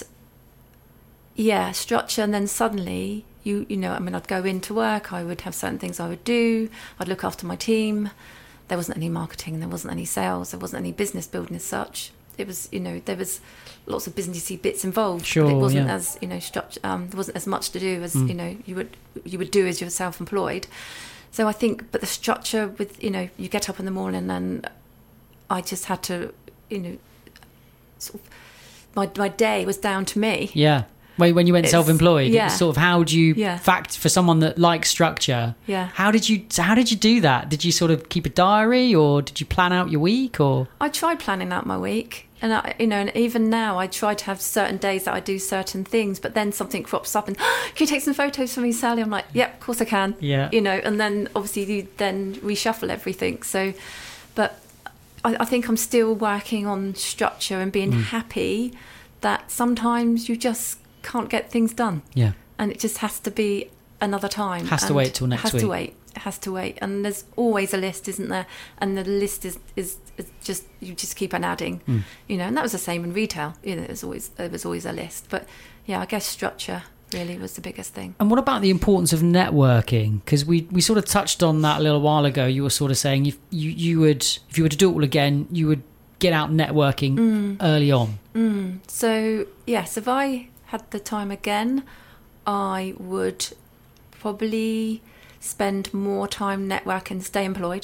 yeah, structure, and then suddenly, you you know, I mean, I'd go into work, I would have certain things I would do, I'd look after my team. There wasn't any marketing, there wasn't any sales, there wasn't any business building as such. It was, you know, there was lots of businessy bits involved. Sure, but it wasn't yeah. as, you know, structure. Um, there wasn't as much to do as Mm. you know you would you would do as you're self-employed. So I think, but the structure with, you know, you get up in the morning and I just had to, you know, sort of, my my day was down to me. Yeah. When when you went It's- self-employed, yeah. it was sort of how do you Yeah. fact for someone that likes structure? Yeah. How did you so how did you do that? Did you sort of keep a diary, or did you plan out your week, or? I tried planning out my week, And I, you know, and even now, I try to have certain days that I do certain things, but then something crops up and, oh, can you take some photos for me, Sally? I'm like, yep, of course I can. Yeah. You know, and then obviously you then reshuffle everything. So, but I, I think I'm still working on structure and being Mm. happy that sometimes you just can't get things done. Yeah. And it just has to be another time. Has to And wait till next has week. to wait. It has to wait. And there's always a list, isn't there? And the list is, is, is just, you just keep on adding, Mm. you know, and that was the same in retail. You know, there's always, there was always a list. But yeah, I guess structure really was the biggest thing. And what about the importance of networking? Because we, we sort of touched on that a little while ago. You were sort of saying if you, you would, if you were to do it all again, you would get out networking Mm. early on. Mm. So, yes, if I had the time again, I would probably spend more time networking, stay employed,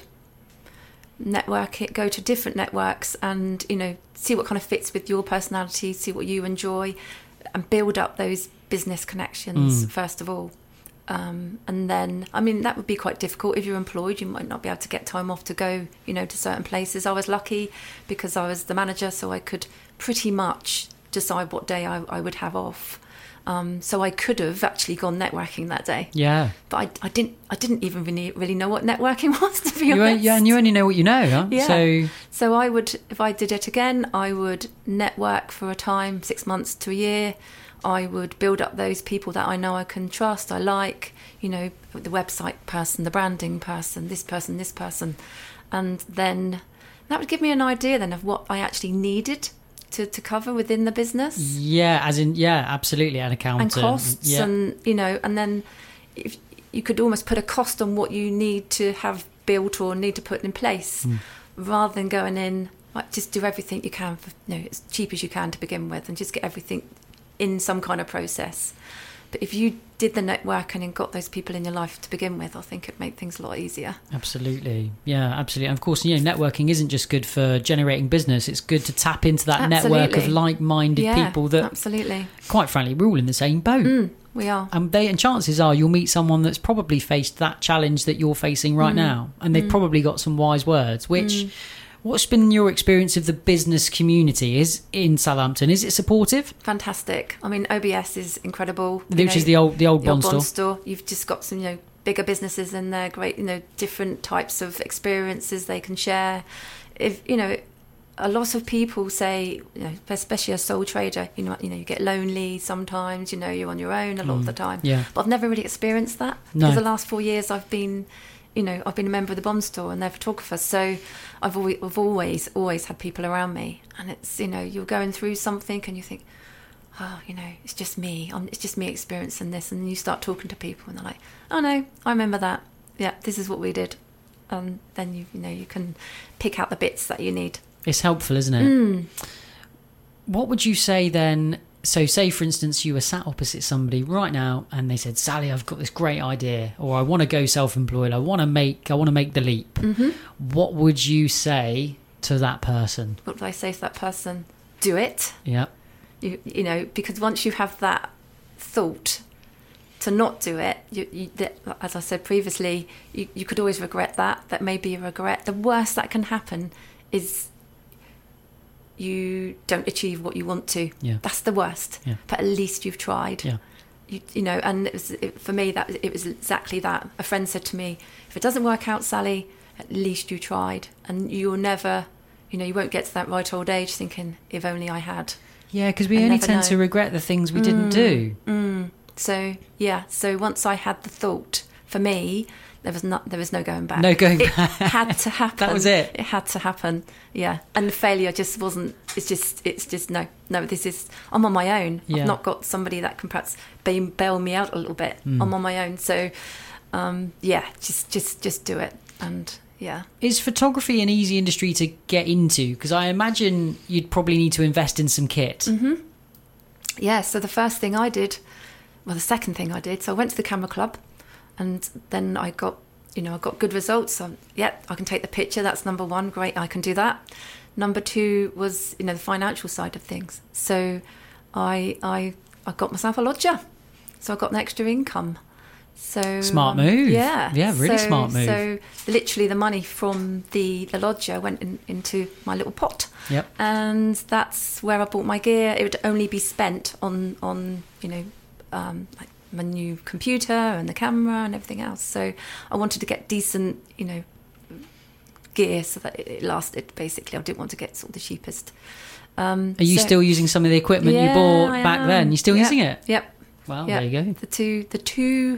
network it, go to different networks and, you know, see what kind of fits with your personality, see what you enjoy, and build up those business connections Mm. first of all. Um, and then, I mean, that would be quite difficult. If you're employed, you might not be able to get time off to go, you know, to certain places. I was lucky because I was the manager, so I could pretty much decide what day I, I would have off. Um, so I could have actually gone networking that day. Yeah. But I, I didn't. I didn't even really, really know what networking was, to be You, honest. yeah, and you only know what you know, huh? Yeah. So So I would, if I did it again, I would network for a time, six months to a year. I would build up those people that I know I can trust, I like, you know, the website person, the branding person, this person, this person. And then that would give me an idea then of what I actually needed to, to cover within the business. yeah, as in yeah, absolutely, an accountant And costs yeah. and, you know, and then if you could almost put a cost on what you need to have built or need to put in place Mm. rather than going in, like, just do everything you can for, you know, as cheap as you can to begin with and just get everything in some kind of process. But if you did the networking and got those people in your life to begin with, I think it'd make things a lot easier. Absolutely. Yeah, absolutely. And of course, you know, networking isn't just good for generating business. It's good to tap into that network of Absolutely. like-minded Yeah, people that, absolutely. quite frankly, we're all in the same boat. Mm, we are. And they and chances are you'll meet someone that's probably faced that challenge that you're facing right Mm. now. And they've Mm. probably got some wise words, which... Mm. What's been your experience of the business community is in Southampton? Is it supportive? Fantastic. I mean, O B S is incredible. you Which know, is the old the old the Bond old store. store. You've just got some, you know, bigger businesses in there, great, you know, different types of experiences they can share. If, you know, a lot of people say, you know, especially a sole trader, you know, you know, you get lonely sometimes, you know, you're on your own a lot Mm, of the time. yeah. But I've never really experienced that. No. Because the last four years I've been, you know, I've been a member of the Bond store and their photographers. So I've always, I've always, always had people around me. And it's, you know, you're going through something and you think, oh, you know, it's just me. I'm, it's just me experiencing this. And you start talking to people and they're like, oh no, I remember that. Yeah, this is what we did. And then you, you know, you can pick out the bits that you need. It's helpful, isn't it? Mm. What would you say then? So say, for instance, you were sat opposite somebody right now and they said, Sally, I've got this great idea, or I want to go self-employed. I want to make, I want to make the leap. Mm-hmm. What would you say to that person? What would I say to that person? Do it. Yeah. You, you know, because once you have that thought to not do it, you, you, that, as I said previously, you, you could always regret that. That may be a regret. The worst that can happen is you don't achieve what you want to. Yeah. That's the worst. Yeah. But at least you've tried. Yeah. You, you know, and it was, it, for me, that it was exactly that. A friend said to me, if it doesn't work out, Sally, at least you tried. And you'll never, you know, you won't get to that right old age thinking, if only I had. Yeah, because we I only never tend know. to regret the things we didn't do. Mm. So, yeah, so once I had the thought, for me, there was not there was no going back. No going it back. had to happen. That was it. It had to happen. Yeah. And the failure just wasn't, it's just, it's just, no, no, this is, I'm on my own. Yeah. I've not got somebody that can perhaps bail, bail me out a little bit. Mm. I'm on my own. So, um, yeah, just, just, just do it. And, yeah. Is photography an easy industry to get into? Because I imagine you'd probably need to invest in some kit. Mm-hmm. Yeah, so the first thing I did, well, the second thing I did, so I went to the camera club and then I got, you know, I got good results. So, yeah, I can take the picture. That's number one. Great, I can do that. Number two was, you know, the financial side of things. So I, I, I got myself a lodger. So I got an extra income. So Smart um, move. Yeah, Yeah, really so, smart move. So literally, the money from the the lodger went in, into my little pot. Yep. And that's where I bought my gear. It would only be spent on on you know um, like my new computer and the camera and everything else. So I wanted to get decent, you know, gear so that it lasted. Basically, I didn't want to get sort of the cheapest. Um, Are you so, still using some of the equipment yeah, you bought I back am. then? You still Yep. using it? Yep. Well, Yep. there you go. The two, the two,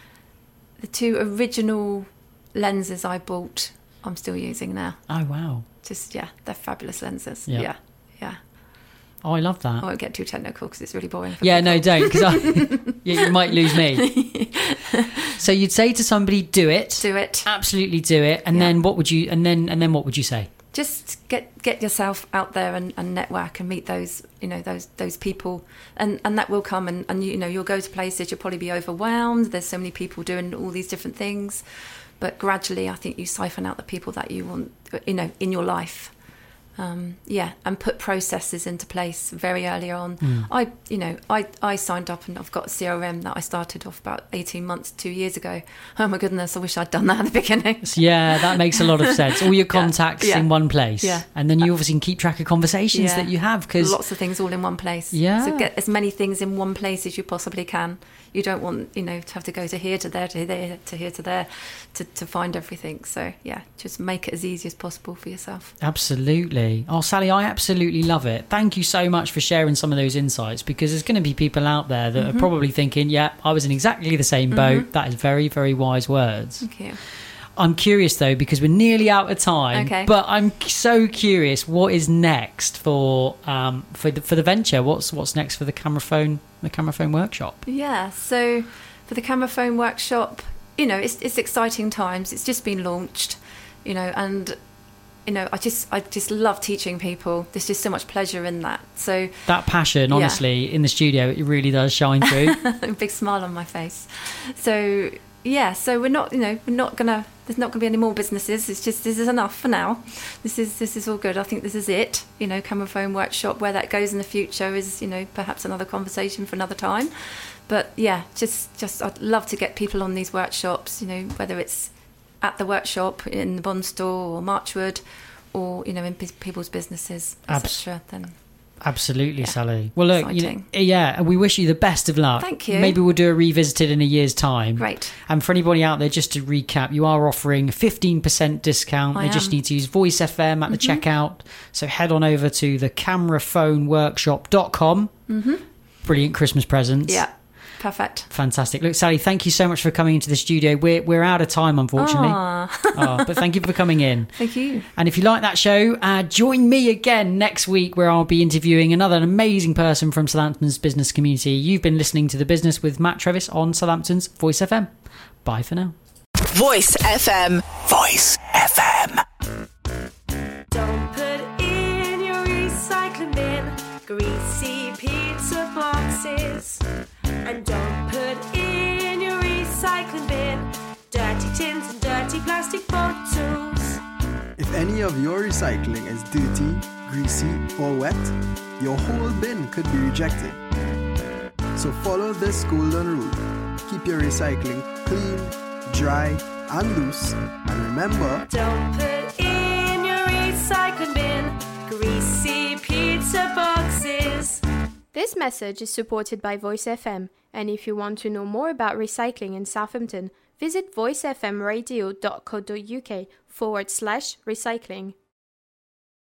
the two original lenses I bought, I'm still using now. Oh, wow. Just yeah, they're fabulous lenses. Yep. Yeah, yeah. Oh, I love that. I won't get too technical because it's really boring. For Yeah, people. no, don't, because you, you might lose me. So you'd say to somebody, "Do it, do it, absolutely do it," and Yeah. then what would you? And then and then what would you say? Just get get yourself out there and, and network and meet those you know those those people, and, and that will come. And, and you know you'll go to places, you'll probably be overwhelmed. There's so many people doing all these different things, but gradually, I think you siphon out the people that you want, you know, in your life. Um, yeah, and put processes into place very early on. Mm. I, you know, I, I signed up and I've got a C R M that I started off about eighteen months, two years ago. Oh my goodness, I wish I'd done that at the beginning. Yeah, that makes a lot of sense. All your contacts Yeah. in one place. Yeah. And then you obviously can keep track of conversations Yeah. that you have because lots of things all in one place. Yeah. So get as many things in one place as you possibly can. You don't want, you know, to have to go to here, to there, to there, to here, to there, to, to find everything. So yeah, just make it as easy as possible for yourself. Absolutely. Oh, Sally, I absolutely love it. Thank you so much for sharing some of those insights because there's going to be people out there that Mm-hmm. are probably thinking, yeah, I was in exactly the same boat. That is very, very wise words. Thank you. I'm curious though because we're nearly out of time. Okay. But I'm so curious what is next for um for the for the venture. What's what's next for the camera phone the camera phone workshop? Yeah. So for the camera phone workshop, you know, it's it's exciting times. It's just been launched, you know, and you know, I just I just love teaching people. There's just so much pleasure in that. So That passion, Yeah. honestly, in the studio, it really does shine through. a big smile on my face. So yeah, so we're not, you know, we're not gonna. There's not gonna be any more businesses. It's just this is enough for now. This is this is all good. I think this is it. You know, camera phone workshop. Where that goes in the future is, you know, perhaps another conversation for another time. But yeah, just just I'd love to get people on these workshops. You know, whether it's at the workshop in the Bond store or Marchwood, or you know, in pe- people's businesses, et cetera. Then. Absolutely, Yeah. Sally. Well, look, you know, Exciting. yeah, and we wish you the best of luck. Thank you. Maybe we'll do a revisited in a year's time. Great. And for anybody out there, just to recap, you are offering a fifteen percent discount. I They just am. need to use Voice F M at the checkout. So head on over to the camera phone workshop dot com. Mm-hmm. Brilliant Christmas presents. Yeah. Perfect. Fantastic. Look, Sally, thank you so much for coming into the studio. We're we're out of time, unfortunately. Ah. Oh, but thank you for coming in. Thank you. And if you like that show, uh, join me again next week where I'll be interviewing another amazing person from Southampton's business community. You've been listening to The Business with Matt Trevis on Southampton's Voice F M. Bye for now. Voice F M. Voice F M. Don't put in your recycling bin greasy pizza boxes. And don't put in your recycling bin dirty tins and dirty plastic bottles. If any of your recycling is dirty, greasy, or wet, your whole bin could be rejected. So follow this golden rule. Keep your recycling clean, dry, and loose. And remember, Don't put in your recycling bin greasy pizza boxes. This message is supported by Voice F M, and if you want to know more about recycling in Southampton, visit voicefmradio dot co dot uk forward slash recycling.